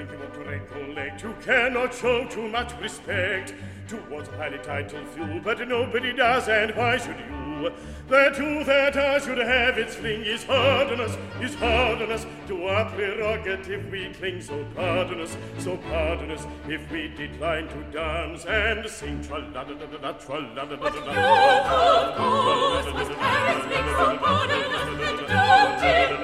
if you want to recollect, you cannot show too much respect towards a highly titled few, but nobody does, and why should you? That you that I should have its fling is hard on us, to our prerogative we cling, so pardon us, if we decline to dance and sing tra-la-da-da-da-da, tra-la-da-da-da-da. But you, of course, must carry things so pardon us, and don't